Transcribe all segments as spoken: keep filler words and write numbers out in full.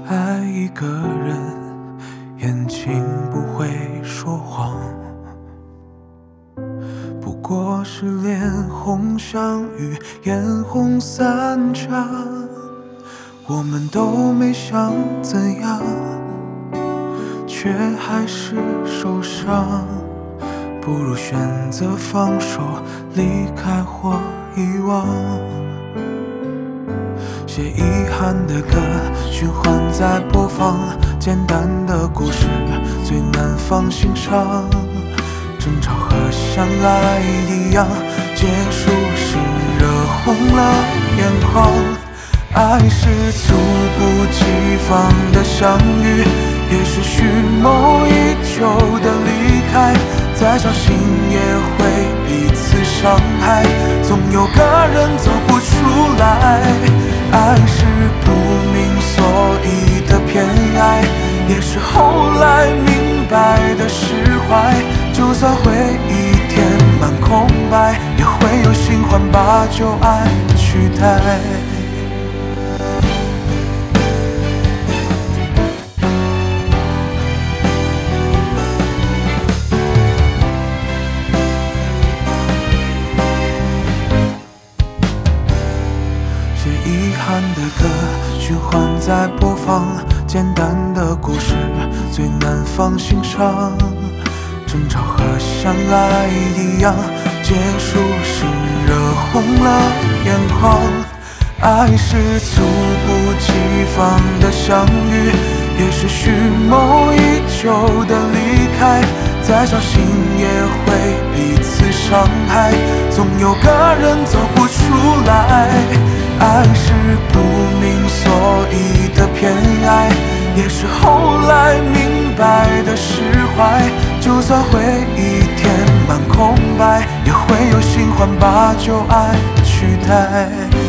爱一个人，眼睛不会说谎，不过是脸红相遇，眼红散场。我们都没想怎样，却还是受伤。不如选择放手，离开或遗忘。写遗憾的歌，循环在播放，简单的故事最难放心上。争吵和相爱一样，结束时热红了眼眶。爱是猝不及防的相遇，也是蓄谋已久的离开。再小心也会彼此伤害，总有个人走不出来。爱是不明所以的偏爱，也是后来明白的释怀。就算回忆填满空白，也会有新欢把旧爱取代。遗憾的歌循环在播放，简单的故事最难放心上。争吵和相爱一样，结束时热红了眼眶。爱是猝不及防的相遇，也是蓄谋已久的离开。再小心也会彼此伤害，总有个人走不出来。爱是不明所以的偏爱，也是后来明白的释怀。就算回忆填满空白，也会有新欢把旧爱取代。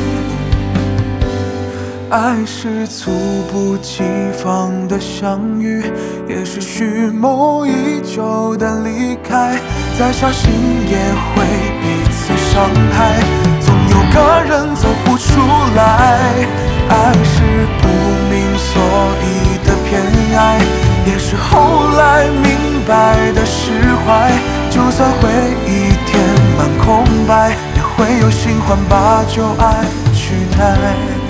爱是猝不及防的相遇，也是蓄谋已久的离开。再小心也会彼此伤害，总有个人走不出来。爱是不明所以的偏爱，也是后来明白的释怀。就算回忆填满空白，也会有新欢把旧爱取代。